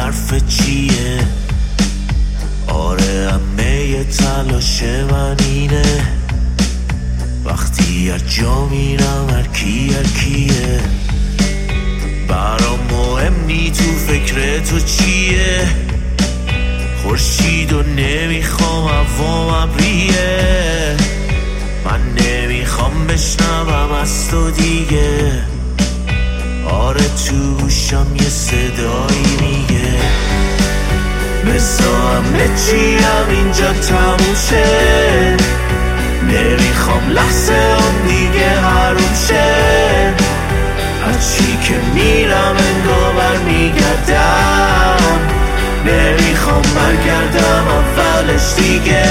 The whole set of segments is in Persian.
حرف چیه؟ آره همه تلاش من اینه، وقتی هر جا میرم هر کیه. برام مهم نی تو فکر تو چیه، خورشید و نمیخوام هوام ابریه. من نمیخوام بشنوم از تو دیگه، آره تو گوشم یه صدایی میگه بذار همه چیم اینجا تموم شه. نمیخوام لحظه هم دیگه حروم شه. هرچی که میرم انگار برمیگردم، نمیخوام برگردم اولش دیگه.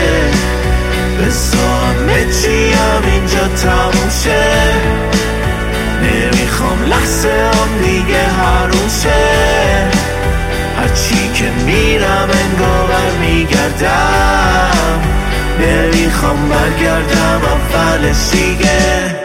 بذار همه چیم اینجا تموم شه. نمیخوام لحظه هم دیگه حروم شه. هرچی که میرم انگار برمیگردم، نمیخوام برگردم اولش دیگه.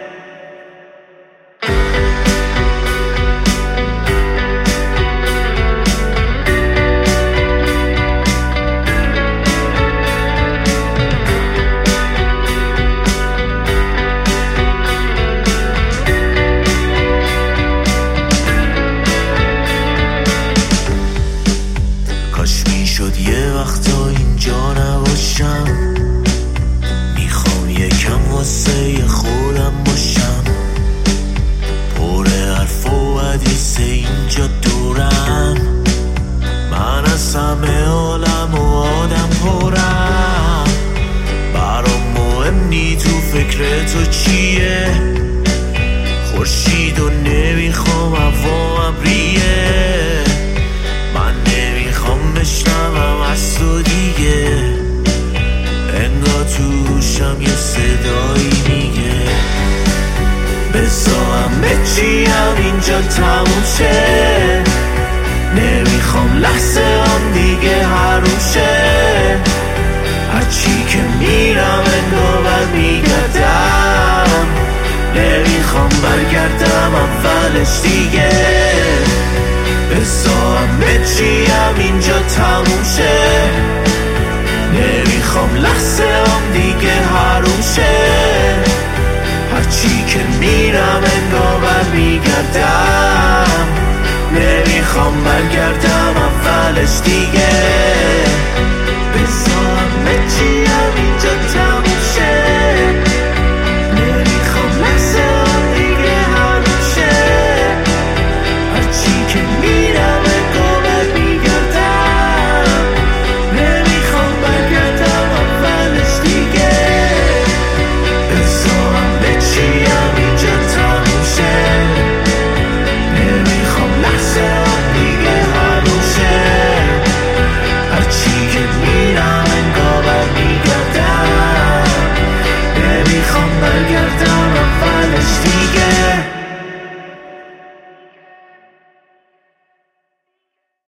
شد یه وقتا اینجا نباشم، میخوام یکم واسه خودم باشم. پر حرف و حدیث اینجا دورم، من از همه عالم و آدم پرم. برام مهم نی تو فکر تو چیه، خورشید و نمیخوام هوا ابریه. من نمیخوام بشنوم از تو دیگه، انگار توشم یه صدایی میگه بذار همه چیم اینجا تموم شه. نمیخوام لحظه هم دیگه حروم شه. هرچی که میرم انگار برمیگردم، نمیخوام برگردم اولش دیگه. بذار همه چیم اینجا تموم شه. نمیخوام لحظه هم دیگه حروم شه. هرچی که میرم انگار برمیگردم، نمیخوام برگردم اولش دیگه.